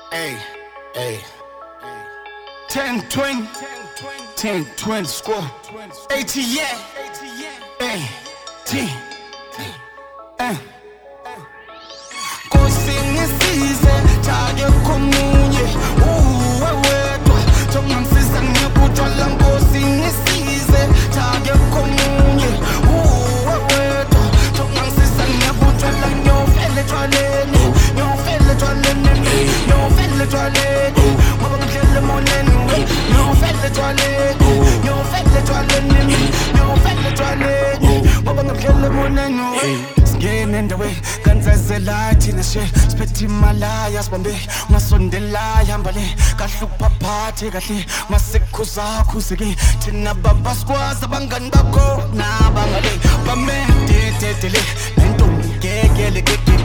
Hey, hey. 10-20, 10-20 score. ATM, hey, T, Kusingisize tage komunye uwewedwa Tongangisiza ngiyakutshwala Kusingisize tage komunye uwewedwa Tongangisiza ngiyakutshwala Nyofele tshwaleni Nyofele tshwaleni Nyofele tshwaleni Ngoba ngidlele moneni Nyofele tshwaleni Nyofele tshwaleni Nyofele tshwaleni Ngoba ngidlele moneni Singene endaweni kanzazela thina she Siphethe imalaya sibambe ungasondela hamba le Kahle ukuphathe kahle masekuzakuzeke Thina baba sikwazi abangani bakho nabangale Bamededele nentombi gekele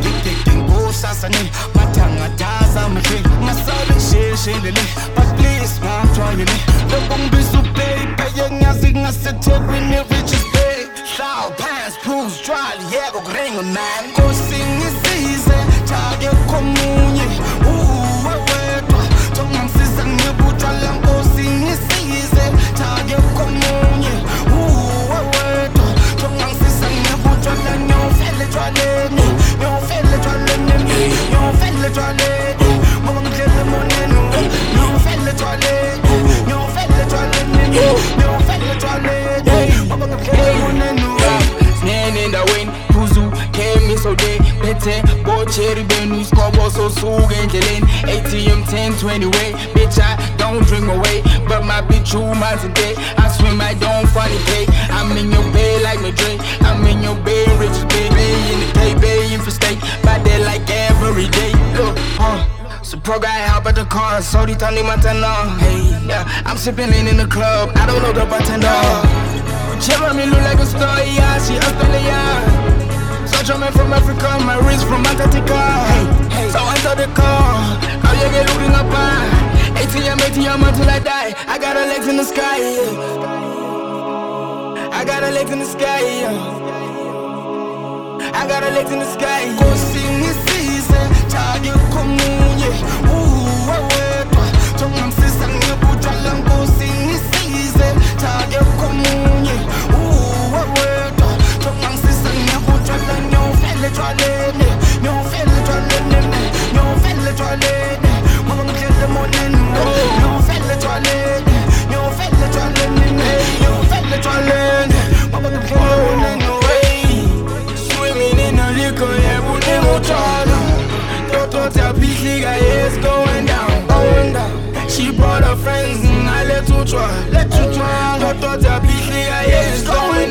Ngosasane mathangathaza amahle Ngasale sheshelele But please ngaptshwayele Lokho ngibiza ubaby Ngiyazi ngaseThekwini riches bay Hlawu pants pools dry yebo kuringa man Kusingisize tage komunye uwewedwa Tongangisiza ngiyakutshwala Kusingisize tage komunye uwewedwa Tongangisiza ngiyakutshwala Nyofele tshwaleni Nyofele tshwaleni Nyofele tshwaleni Ngoba ngidlele moneni Nyofele tshwaleni Nyofele tshwaleni Nyofele tshwaleni Ngoba ngidlele moneni Singene endaweni Phuzu came so day Bethe bocheri benu Iskobo sosuke endleleni ATM 10-20 way Bitch I don't drink away But my bitch you miles a day I swim I don't funny pay I'm in your bay like my drink I'm in your bay rich bay Bay in the day bay in for steak But they like every day Look So pro guy hop at the car So the tani matana Hey yeah I'm sipping in the club I don't know the bartender Jeremy look like a star, yeah, she Australia Such a man from Africa, my wrist from Antarctica So enter the car, how you get looking up high ATM until I die, I got her legs in the sky I got her legs in the sky I got her legs in the sky Kusingisize, tage komunye uwewedwa Tongangisiza ngiyakutshwala Kusingisize, tage komunye uwewedwa Tongangisiza ngiyakutshwala Nyofele tshwaleni Nyofele tshwaleni Nyofele tshwaleni Ngoba ngidlele moneni Nyofele tshwaleni Nyofele tshwaleni Nyofele tshwaleni Ngoba ngidlele moneni Swimming in the liquor, yeah, buningi utshwala Toto tapihlika, yeah, it's going down, going down She brought her friends, I let you try Toto tapihlika, yeah, it's going